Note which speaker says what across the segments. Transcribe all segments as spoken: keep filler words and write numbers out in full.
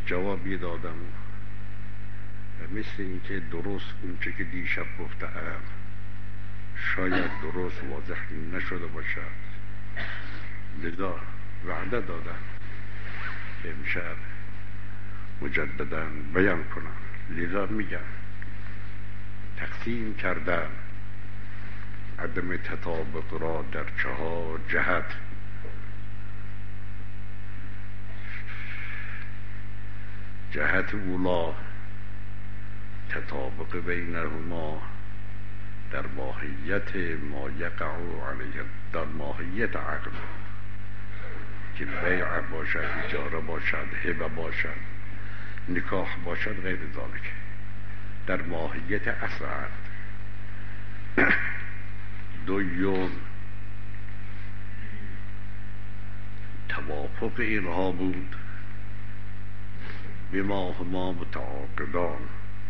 Speaker 1: جوابی دادم و مثل اینکه درست اونچه که دیشب گفتم شاید درست واضح نشده باشد، لذا وعده دادم امشب مجددا بیان کنم. لذا میگم تقسیم کردن عدم تطابق را در چهار جهت. جهت اولا تطابق بینهما در ماهیت ما یقع علیه، در ماهیت عقل که بیع باشد، اجاره باشد، هبه باشد، نکاح باشد، غیر ذالک، در ماهیت اصل عقد. دوم توافق اینها بود بما هما متعاقدان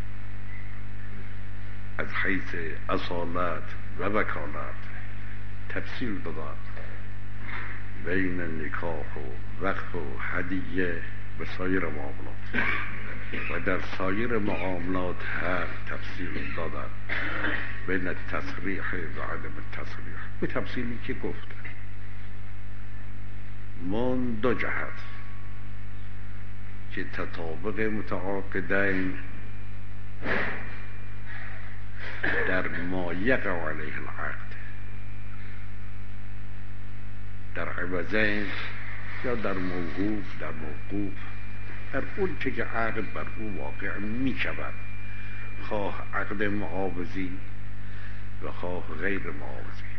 Speaker 1: از حیث اصالت و وکالت تفصیل دادن بین نکاح و وقف و هدیه و سایر معاملات و در سایر معاملات هم تفصیل دادن بین تصریح و عدم تصریح به تفصیلی که گفت. من دو جهت که تطابق متعاقدین در ما یقع علیه العقد، در عوضین یا در موقوف، در موقوف، در اون چه که عقد بر او واقع می شود، خواه عقد معاوضی و خواه غیر معاوضی.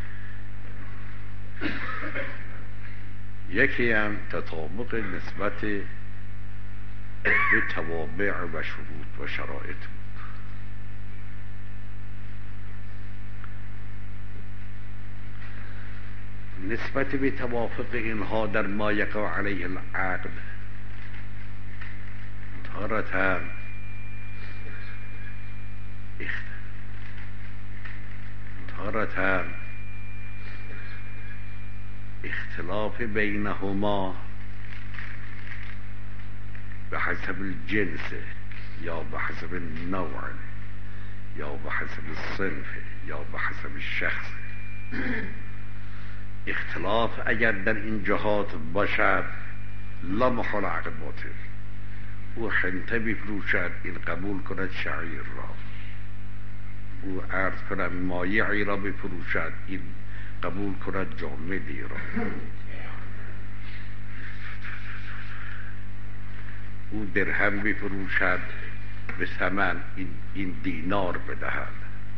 Speaker 1: یکی هم تطابق نسبت به توابع و شروط و شرایط بود. نسبت به توافق اینها در ما یقع علیه العقد تارة تارة اختلاف بینهما به حسب الجنس یا به حسب النوع یا به حسب الصنف یا به حسب الشخص. اختلاف اگر در این جهات باشد لا محال عقد باطل. او حنطه بفروشد، این قبول کند شعیر را، او عرض کند مایعی را بفروشد، این قبول کند جامدی را، او درهم بفروشد به ثمن، این, این دینار بدهد،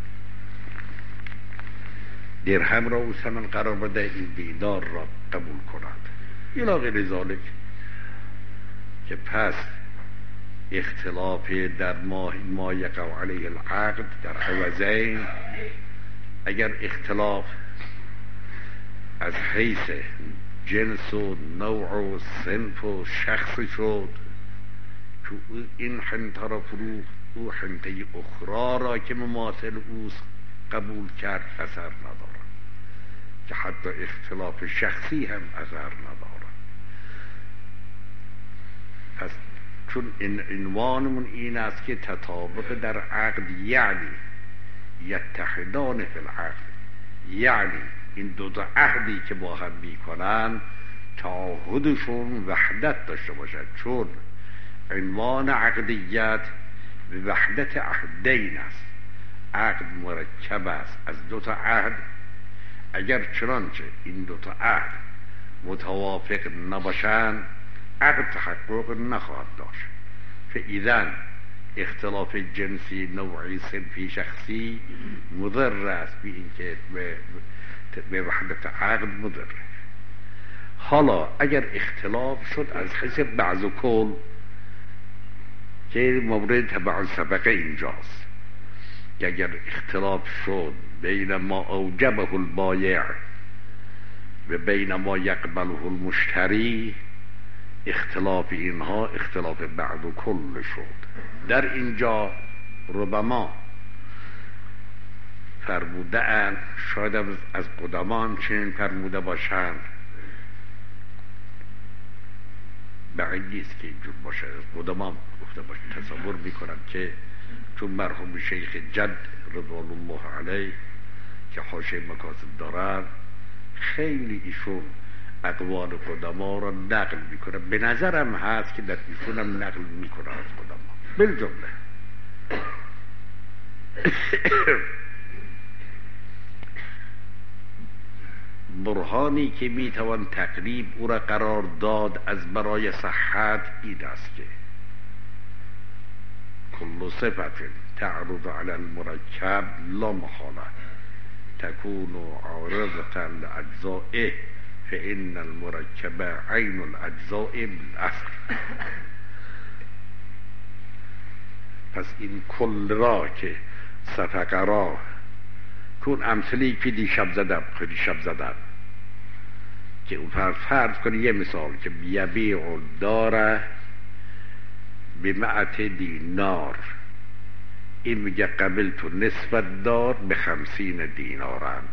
Speaker 1: درهم را او ثمن قرار بده، این دینار را قبول کند، الی غیر ذالک. که پس اختلاف در ما ما یقع علیه العقد در عوضین، اگر اختلاف از حیث جنس و نوع و صنف و شخص شد که این حنطه را فروخت، او حنطه اخرى را که مماثل اوست قبول کرد، اثر ندارد. که حتی اختلاف شخصی هم اثر ندارد. پس چون این عنوانمون این است که تطابق در عقد یعنی یتحدان فی العقد، یعنی این دو تا عهدی که با هم میکنن تعهدشون وحدت داشته باشد. چون عنوان عقدیت به وحدت عهدین است. عقد مرکب است از دو تا عهد. اگر چنانچه این دو تا عهد متوافق نباشند عقد تحقق نخواهد داشت. فاذا اختلاف جنسی، نوعی، صنفی، شخصی مضر است به اینکه به وحدت عقد مضر. حالا اگر اختلاف شد از حیث بعض و کل که مورد تبع سبقه اینجاست، که اگر اختلاف شد بین ما اوجبه البایع و بین ما یقبله المشتری، اختلاف اینها اختلاف بعد و کل شد. در اینجا ربما فرموده اند، شاید از قدمان چنین فرموده باشند، بعید نیست که اینجور باشه. قدما گفته باشه تصور میکنم که چون مرحوم شیخ جد رضوان الله علیه که حاشیه مکاسب دارن خیلی ایشون اقوال قدما را نقل میکنه. به نظرم هست که در ایشون هم نقل میکنه از قدما بالجمله. برهانی که میتوان تقریب او را قرار داد از برای صحت این است که کل صفت تعرض علی المرکب لا محاله تكون عارضة لأجزائه فإن المركب عين الأجزاء بالأصل. پس این کل را که صفقه را کون امثلی که دیشب زدم خیلی شب زدم که اون فرض فرض کنی یه مثال که بیبیع داره بمئت دینار، این میگه قبل تو نسبت دار به خمسین دینارم.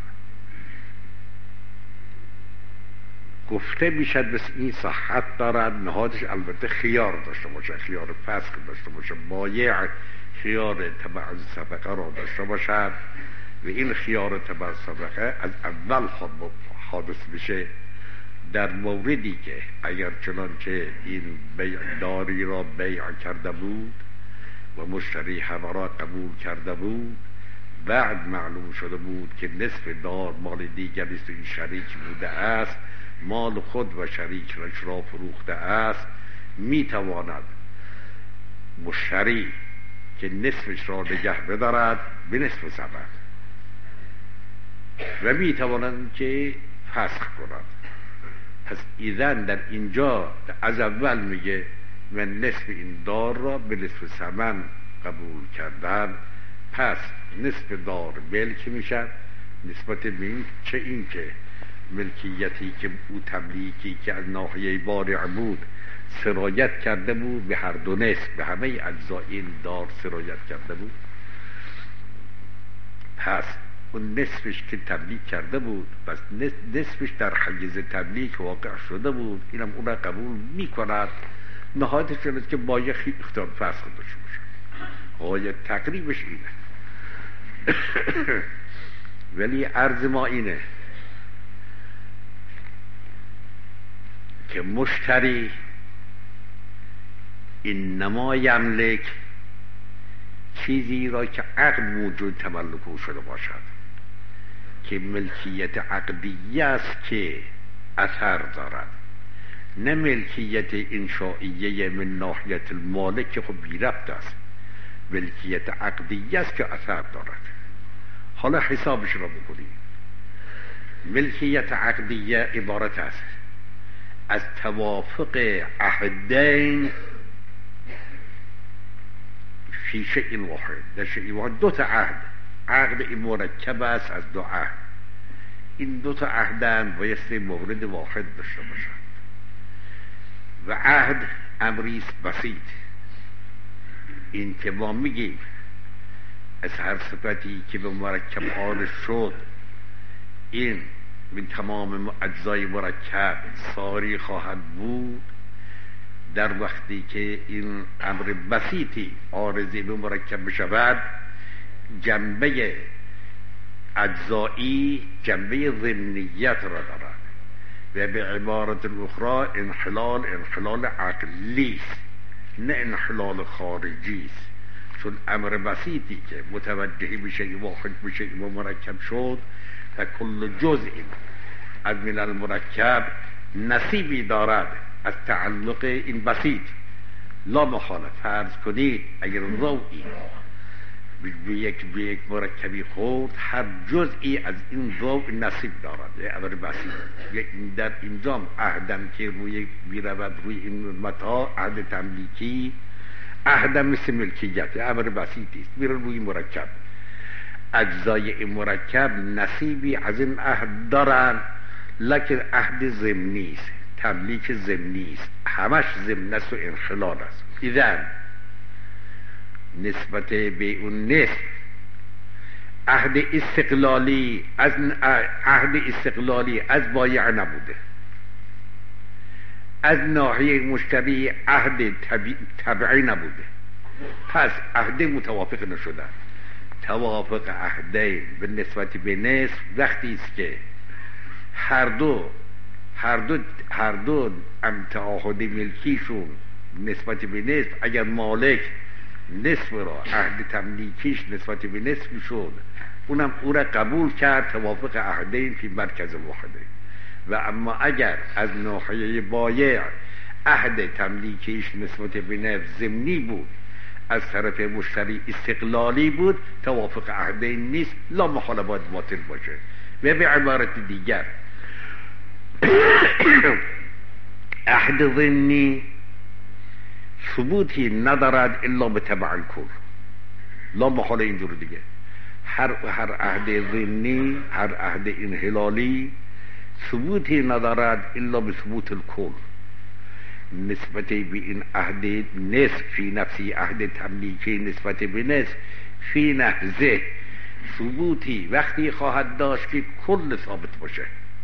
Speaker 1: گفته میشد بس این صحت دارد، نهادش البته خیار داشته باشه، خیار فسخ داشته باشه، بایع خیار تبع صفقه را داشته باشد و این خیار تبع صفقه از اول حادث بشه در موردی که اگر چنانچه این بیع داری را بیع کرده بود و مشتری همه را قبول کرده بود، بعد معلوم شده بود که نصف دار مال دیگری است و این شریک بوده است، مال خود و شریکش را فروخته است، میتواند مشتری که نصفش را نگه بدارد به نصف ثمن و میتواند که فسخ کند. پس ایذن در اینجا از اول میگه من نصف این دار را به نصف ثمن قبول کردن، پس نصف دار ملک میشد نسبت به این چه این که ملکیتی که او تملیکی که از ناحیه بارع بود سرایت کرده بود به هر دو نصف، به همه اجزای این دار سرایت کرده بود، پس اون نصفش که تملیک کرده بود پس نصفش در حیز تملیک واقع شده بود، اینم اون را قبول میکند. نهایتش شده که باید اختیار فسخ داشته باشه، غایت تقریبش اینه. ولی عرض ما اینه که مشتری اینما یملک چیزی را که عقد موجود تملک او شده باشد که ملکیت عقدیه است که اثر دارد، نه ملکیت انشائیه من ناحیت المالک که خب بی ربط است، ملکیت عقدیه است که اثر دارد. حالا حسابش را بکنیم. ملکیت عقدیه عبارت است از توافق عهدین فی شیء واحد، در شیء واحد دو تا عهد، عقد این مرکب است از دو عهد، این دو تا عهدن بایستی مورد واحد داشته باشند و عهد امریست بسیط. این که ما میگیم از هر صفتی که به مرکب آرش شد این من تمام اجزای مرکب ساری خواهد بود، در وقتی که این امر بسیطی عارضی به مرکب بشود جنبه اجزایی جنبه ضمنیت را دارد و به عبارت اخرى انحلال انحلال عقلی است نه انحلال خارجی است، چون امر بسیطی که متوجهی به شیء واحد به شیء مرکب شد و کل جزء از من المرکب نصیبی دارد از تعلق این بسیط. لا محاله فرض کنید اگر ضوئی به یک به یک مرکبی خورد، هر جزئی از این ضوء نصیب دارد، یه امر بسیط. در اینجا عهدم که روی میرود روی این متاع، عهد تملیکی، عهدم مثل ملکیت، یه امر بسیطی است میره روی مرکب، اجزای این مرکب نصیبی از این عهد دارن، لکن عهد ضمنی است، تملیک ضمنی است، همش ضمن است و انحلال است. اذن نسبت به اون نصف عهد استقلالی از عهد استقلالی از بایع نبوده، از ناحیه مشتری عهد تبعی نبوده، پس عهد متوافق نشدن. توافق عهدین به نسبت به نصف وقتی است که هر دو هر دو هر دو تعهد ملکیشون نسبت به نصف، اگر مالک نصف را عهد تملیکیش نسبت به نصف شد، اونم او را قبول کرد، توافق عهدین فی مرکز واحده. و اما اگر از ناحیه بایع عهد تملیکیش نسبت به نصف ضمنی بود، از طرف مشتری استقلالی بود، توافق عهدین نیست، لا محاله باید باطل باشه. و به عبارت دیگر عهد ضمنی ثبوتی ندارد الا به تبع الکل، لا محاله اینجور دیگه. هر هر عهد ضمنی، هر عهد انحلالی ثبوتی ندارد الا به ثبوت الکل. نسبت به این عهد نصف فی نفسی، عهد تملیکی نسبت به نصف فی نحزه ثبوتی وقتی خواهد داشت که کل ثابت باشه.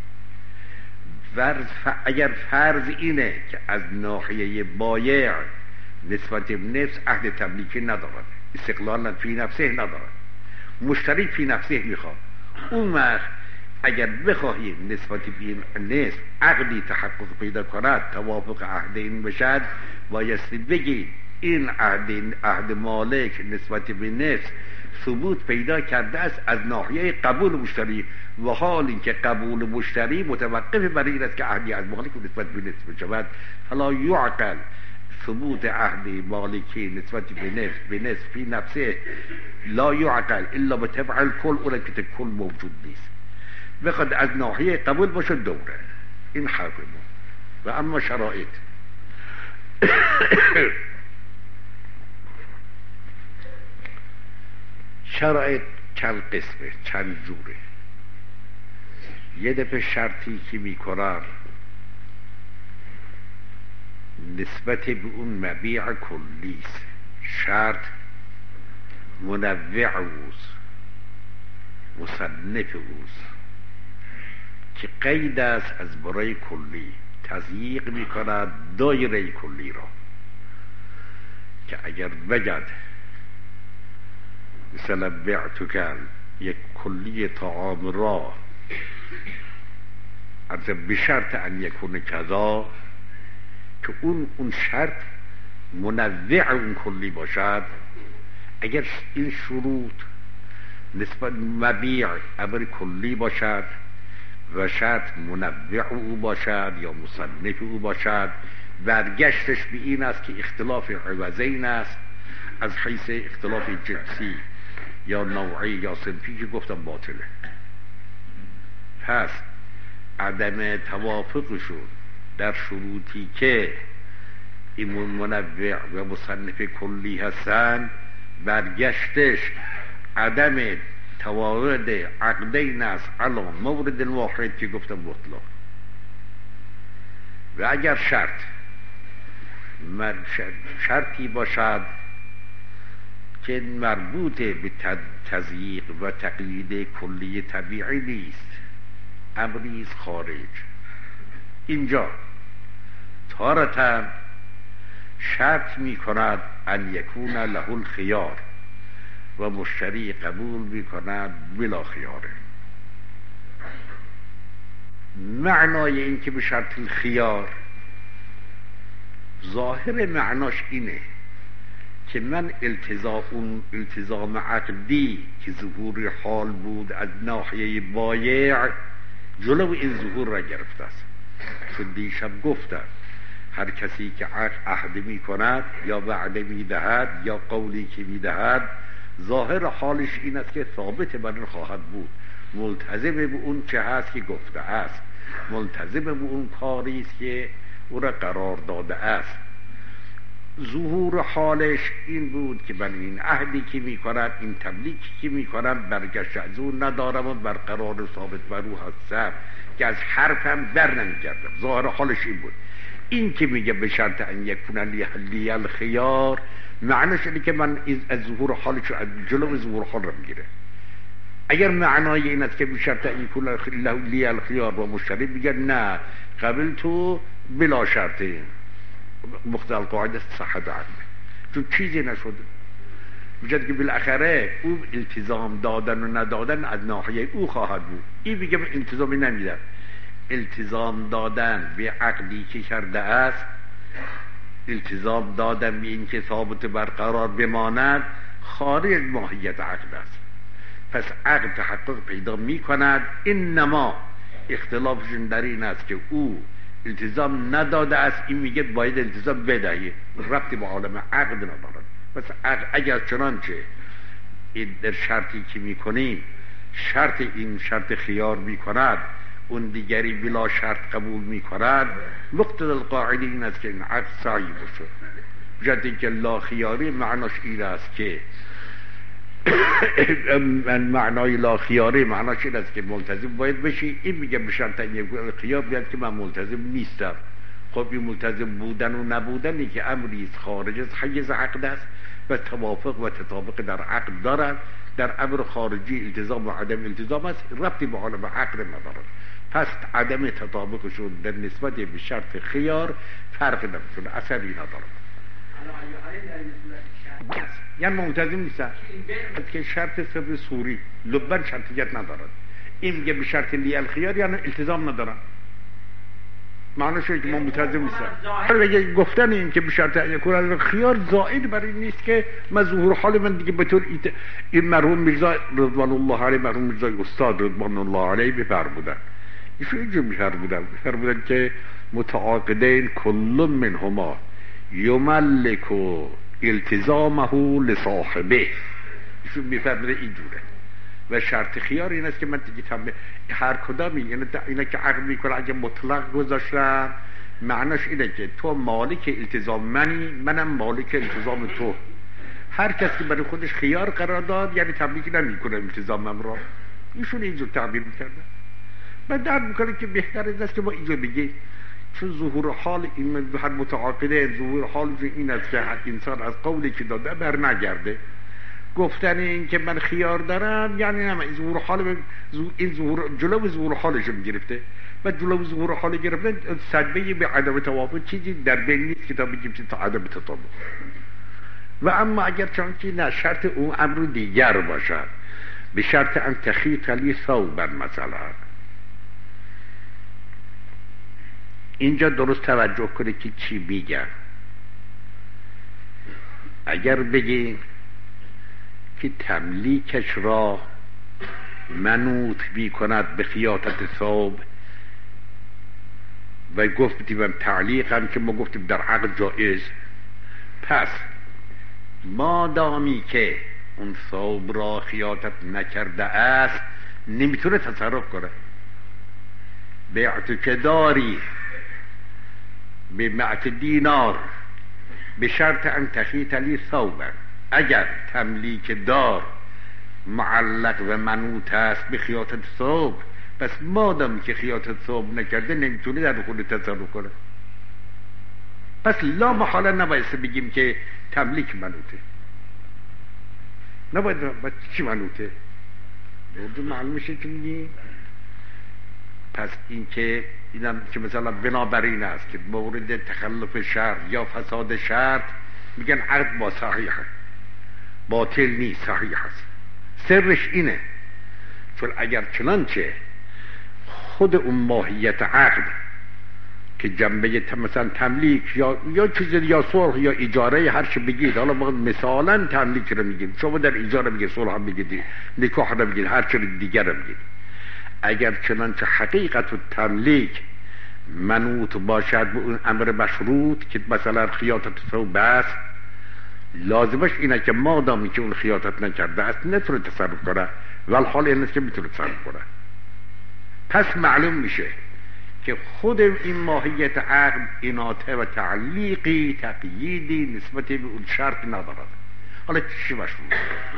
Speaker 1: فرض اگر فرض اینه که از ناحیه بایع نسبت به نفس عهد تملیکی ندارد، استقلالا فی نفسه ندارد، مشتری فی نفسه میخواد، اون وقت اگر بخواهیم نسبت به این نصف عقدی تحقق پیدا کند، توافق عهدین بشد، بایستی بگید این عهد عهد مالک نسبت به نصف ثبوت پیدا کرده است از ناحیه قبول مشتری، و حال اینکه قبول مشتری متوقف بر این است که عهدی از مالک نسبت به نصف شود، فلا یعقل ثبوت عهد مالکی نسبت به نصف به نصف فی نفسه لا یعقل الا به تبع الکل، اون که کل موجود نیست، بخواد از ناحیه قبول باشه دوره. این حرف ما. و اما شرایط شرایط چند قسمه، چند جوره. یه دفعه شرطی که میکنن نسبت به اون مبیع کلیست، شرط منوع اوست، مصنف اوست، که قید است از برای کلی، تضییق میکند دایره کلی را، که اگر بگد مثلا بعتو کن یک کلی طعام را از بشرط ان یکون کذا، که اون اون شرط منوع اون کلی باشد. اگر این شروط نسبت مبیع امر کلی باشد و شرط منوع او باشد یا مصنف او باشد، برگشتش به این است که اختلاف عوضین است، از حیث اختلاف جنسی یا نوعی یا صنفی که گفتم باطله. پس عدم توافقشون در شروطی که ایمون منوع و مصنف کلی هستن، برگشتش عدم توارد عقدین است علی مورد الواحد که گفتم مطلق. و اگر شرط شرطی باشد که مربوط به تضییق و تقیید کلی طبیعی نیست، امری است خارج، اینجا تارتا شرط می کند ان یکون له الخیار و مشتری قبول می کند بلا خیاره. معنای این که به شرط الخیار، ظاهر معناش اینه که من التزام اون التزام عقدی که ظهور حال بود از ناحیه بایع جلو این ظهور را گرفته است. چون دیشب گفتم هر کسی که عهد می کند یا وعده می دهد یا قولی که می دهد، ظاهر حالش این است که ثابت بر این خواهد بود، ملتزم به اون چه هست که گفته است، ملتزم به اون کاری است که او را قرار داده است. ظهور حالش این بود که من این عهدی که می کنم، این تملیکی که می کنم، برگشت از اون ندارم و برقرار ثابت بر او هستم که از حرفم بر نمی گردم. ظاهر حالش این بود. این که میگه به شرط ان یکون لی الخیار، معنیش اینه که من از ظهور حالش از جلو ظهور حال رو میگیره. اگر معنای این است که به شرط ان یکون لی الخیار و مشتری میگه نه، قبل تو بلا شرطه مقتضی القاعده صحت عقد، چون چیزی نشده. بجد که بالاخره او التزام دادن و ندادن از ناحیه او خواهد بود. این میگه التزامی نمیدن. التزام دادن به عقدی که کرده است، التزام دادن به این که ثابت برقرار بماند، خارج از ماهیت عقد است. پس عقد تحقق پیدا می کند. انما اختلافشون در این است که او التزام نداده است، این میگه باید التزام بدهی، ربطی به عالم عقد ندارد. پس اگر چنانچه در شرطی که میکنیم شرط این شرط خیار میکند، اون دیگری بلا شرط قبول میکند، مقتضی القاعده این است که این عقد صحیح باشه. جدی که لا خیاری معناش این است که من معنای لا خیاری معناش این است که ملتزم باید بشی. این میگه به شرط این خیار بیاد که من ملتزم نیستم. خب این ملتزم بودن و نبودنی که امری خارج از حیز عقد است و توافق و تطابق در عقد دارد. در امر خارجی التزام و عدم التزام است، ربطی به عالم عقد ندارد. پس عدم تطابقشون در نسبت به شرط خیار فرق نمیکنه، اثری ندارد. یعنی ملتزم نیستن که شرط سر سوری لبن شرطیت ندارد. این میگه به شرط لی الخیار یعنی التزام ندارن، معنیش اینه که ما ملتزم نیستن. بگه گفتن این که به شرط یکون خیار زائد بر این نیست که من ظهور حال من دیگه به طور این مرحوم میرزا رضوان الله علیه، مرحوم میرزا استاد رضوان الله علیه بفر بودن. ایشون اینجا بفر بودن بفر بودن که متعاقدین کل منهما یملک التزامه لصاحبه. ایشون بفر بودن اینجوره. و شرط خیار این است که من دیگه تم هر کدامی، یعنی اینا که عقد میکنه اگه مطلق گذاشتن معناش اینه که تو مالک التزام منی، منم مالک التزام تو. هر کس که برای خودش خیار قرار داد یعنی تملیک نمیکنه التزامم را. ایشون اینجور تعبیر میکرده. من درد میکنه که بهتر است که ما اینجا بگیم، چون ظهور حال این هر متعاقده ظهور حال این است که هر انسان از قولی که داده بر نگرده. گفتن این که من خیار دارم یعنی نه این ظهور حال، این ظهور جلو ظهور حالش میگرفته و جلو ظهور حال گرفتن صدمه به عدم توافق چیزی در بین نیست که تا بگیم که تا عدم تطابق. و اما اگر چونکی نه شرط اون امر دیگر باشد، به شرط ان تخیط لی ثوبا مثلا، اینجا درست توجه کنه که چی میگن. اگر بگیم که تملیکش را منوط بی کند به خیاطت ثوب و گفتیم تعلیق هم که ما گفتیم در عقد جایز، پس ما دامی که اون ثوب را خیاطت نکرده است نمیتونه تصرف کنه. بیعت که داری به معت دینار به شرط ان تخیط لی ثوبا، اگر تملیک دار معلق و منوط است به خیاطت ثوب، پس مادام که خیاطت ثوب نکرده نمیتونه در خود تصرف کنه. پس لا محاله نباید بگیم که تملیک منوطه، نباید باید چی منوطه اردو معلوم میشه که میگیم. پس این که اینم که مثلا بنابراین است که مورد تخلف شرط یا فساد شرط میگن عقد با صحیحه، باطل نیست، صحیح است. سرش اینه چون اگر چنانچه خود اون ماهیت عقد که جنبه مثلا تملیک یا یا چیز یا صلح یا اجاره هر چه بگید، حالا ما مثلا تملیک رو میگیم، شما در اجاره میگید، صلح هم میگید، نکاح رو میگید، هر چه دیگر رو میگید. اگر چنانچه حقیقت و تملیک منوط باشد به اون امر مشروط که مثلا خیاطت ثوب است، لازمش اینه که مادامی که اون خیاطت نکرده است نتونه تصرف کنه، ولی حال این است که میتونه تصرف کنه. پس معلوم میشه که خود این ماهیت عقد اناطه و تعلیقی تقییدی نسبت به اون شرط ندارد. حالا چی مشروط؟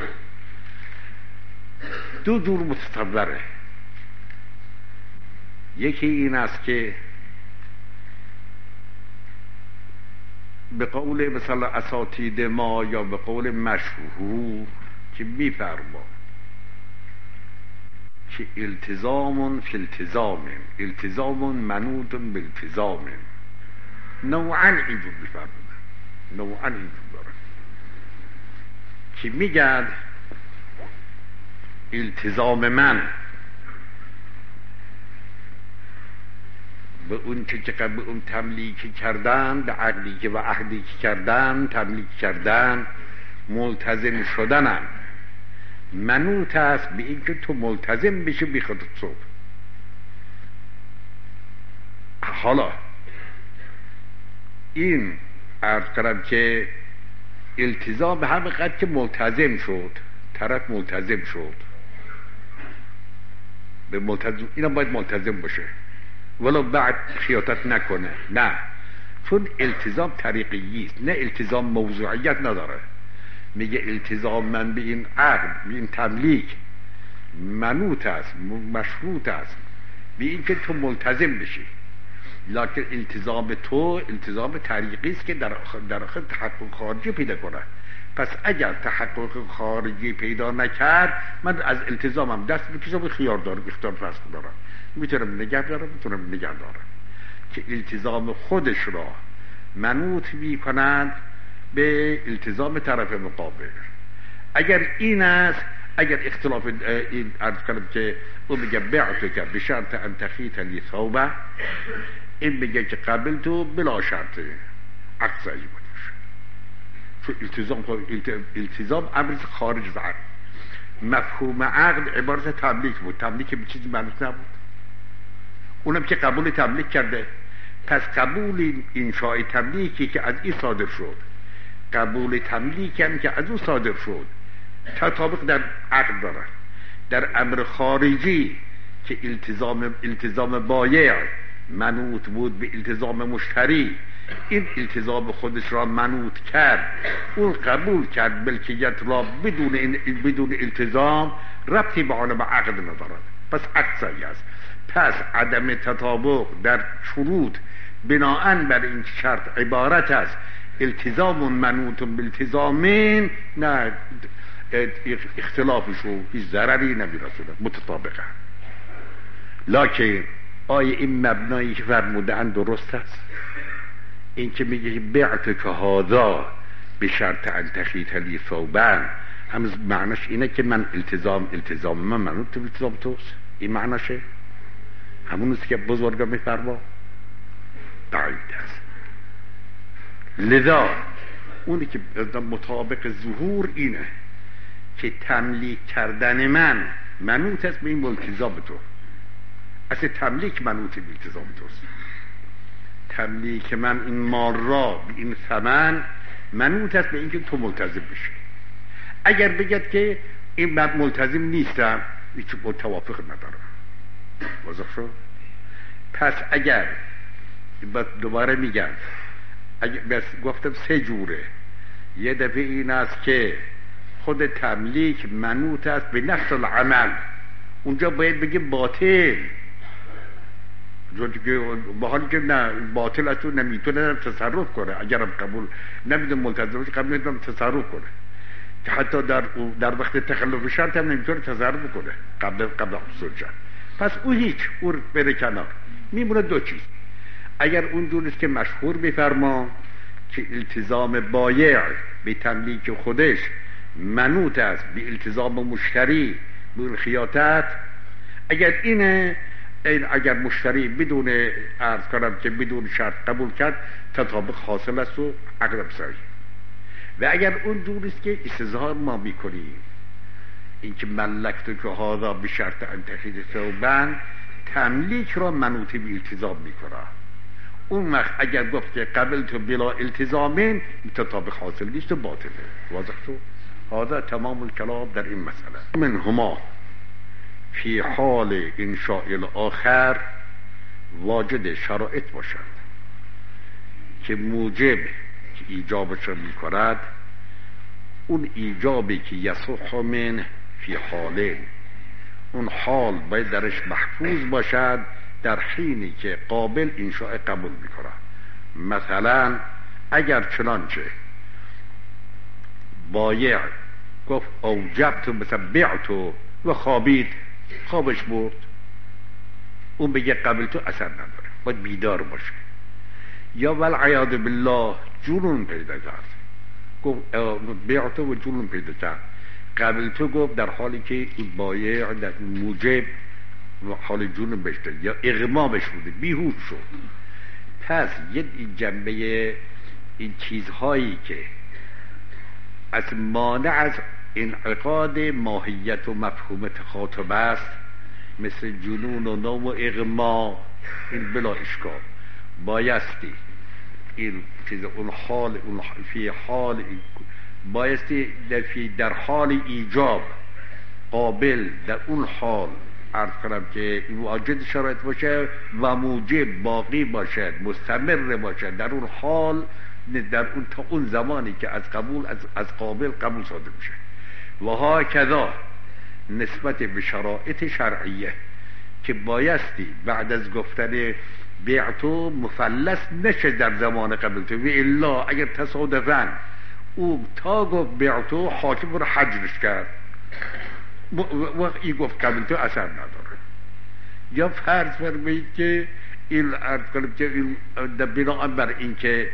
Speaker 1: دو جور متصوره. یکی این است که به قول مثلا اساتید ما یا به قول مشهور که میفرما که التزام فی التزام، التزام منوط به التزام. نوعا اینجور میفرمودن، نوعا اینجور دارن که میگن التزام من به اون که چقدر به اون تملیک کردن، به عقلی که و عهدی که کردن تملیک کردن، ملتزم شدنم منوط است به این که تو ملتزم بشی بی خودت صبح. حالا این عرض کردم که التزام به همه قدر که ملتزم شد، طرف ملتزم شد به ملتزم، اینا باید ملتزم باشه ولو بعد خیاطت نکنه، نه، چون التزام طریقی است، نه التزام موضوعیت نداره. میگه التزام من به این عقد، به این تملیک منوط است، مشروط است به این که تو ملتزم بشی، لکن التزام تو التزام طریقی است که در آخر, در آخر تحقق خارجی پیدا کنه. پس اگر تحقق خارجی پیدا نکرد، من از التزامم دست بکشم و خیار دارم، اختیار فصل دارم، میتونم نگه دارم، میتونم نگه دارم، که التزام خودش را منوط می کنند به التزام طرف مقابل. اگر این است، اگر اختلاف این عرض کنم که اون میگه بعتو که به شرط ان تخیط لی ثوبه، این میگه که قبل تو بلا شرط عکس ای بودش، چون التزام التزام امر خارج از عقد. مفهوم عقد عبارت تملیک بود، تملیک به چیزی منوط نبود، اونم که قبول تملیک کرده. پس قبول انشاء تملیکی که از این صادر شد، قبول تملیک هم که از اون صادر شد، تطابق در عقد دارن. در امر خارجی که التزام التزام بایع منوط بود به التزام مشتری، این التزام خودش را منوط کرد، اون قبول کرد ملکیت را بدون این بدون التزام، ربطی به عالم عقد ندارد، پس عقد صحیح است. پس عدم تطابق در شروط بناءً بر این شرط عبارت است التزام منوط بالتزامین، نه اختلافشو هیچ ضرری نمیرسونه، متطابقه. لکن آیا این مبنایی که فرمودن درست است؟ این که میگه بعت که هذا به شرط ان تخیط لی ثوبن، هم معناش اینه که من التزام التزام من منوط به التزام توست، این معناشه؟ همون است که بزرگا میفرما بعید است. لذا اونی که مطابق ظهور اینه که تملیک کردن من منوط است به این التزام تو. اصلا تملیک منوط به التزام توست. تملیک من این مال را به این ثمن منوط است به اینکه تو ملتزم بشی. اگر بگید که این من ملتزم نیستم، هیچ توافق ندارم، واضح شد؟ پس اگر دوباره میگم، اگر بس گفتم سه جوره. یه دفعه این است که خود تملیک منوط است به نفس العمل، اونجا باید بگیم باطل، با حالی که نه باطل از تو نمیتونه تصرف کنه. اگرم قبول نمیدونه ملتزم باشه، قبول نمیتونه تصرف کنه، که حتی در در وقت تخلف شرط هم نمیتونه تصرف کنه قبل قبل حصول شرط. پس او هیچ، او بره کنار. میمونه دو چیز. اگر اون جوریست که مشهور بفرما که التزام بایع به تملیک خودش منوط است به التزام مشتری به خیاطت، اگر اینه، این اگر مشتری بدون عرض کنم که بدون شرط قبول کرد، تطابق حاصل است و عقدم صحیح. و اگر اون جوریست که استظهار ما میکنیم این که ملکت که هذا به شرط ان تخیط ثوبن، تملیک را منوط به التزام میکنه، اون وقت اگر گفت که قبل تو بلا التزامین، تطابق حاصل نیست و باطله. واضح شد؟ هذا تمام الكلام در این مسئله. من هما فی حال انشاء الاخر واجد شرایط باشد که موجب که ایجابش را میکند، اون ایجابی که یصح من فی حالین، اون حال باید درش محفوظ باشد در حینی که قابل انشاء قبول میکنه. مثلا اگر چنانچه بایع گفت اوجبت مثلا بعتو و خوابید، خوابش برد، اون بگه قبل تو اثر نداره، باید بیدار باشه. یا والعیاذ بالله جنون پیدا کرد، گفت بیعت و جنون پیدا کرد. قبل تو گفت در حالی که این بایع در موجب و حال جنون بشته یا اغما بش بوده، بیهوش شد. پس یه جنبه این چیزهایی که از مانع از انعقاد ماهیت و مفهوم تخاطب است، مثل جنون و نوم و اغما، این بلا اشکال بایستی این چیز اون حال اون فی حال بایستی در, فی در حال ایجاب قابل در اون حال عرض کنم که واجد شرایط باشه و موجب باقی باشد، مستمر باشد در اون حال، در اون تا اون زمانی که از قبول از, از قابل قبول صادر میشه. و ها کذا نسبت به شرایط شرعیه که بایستی بعد از گفتن بیعتو مفلس نشه در زمان قبل تو، و الا اگر تصادفاً او تا گفت بیعتو حاکم رو حجرش کرد و این گفت قبل تو اثر نداره. یا فرض فرمایید که این عرض کنم که این بناء بر این که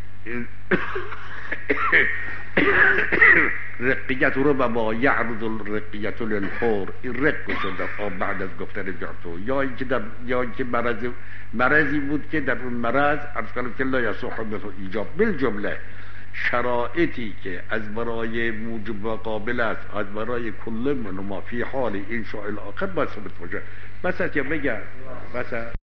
Speaker 1: رقیت رو به ما یعرض الرقیت للحور، این رق شد بعد از گفتن بیعتو، یا اینکه در یا اینکه مرض مرضی بود که در اون مرض عرض کنم که لا یصح مثل ایجاب. بالجمله شرایطی که از برای موجب و قابل است، از برای کل من ما فی حال انشاء الاخر باید ثابت باشه. بس که بگم بس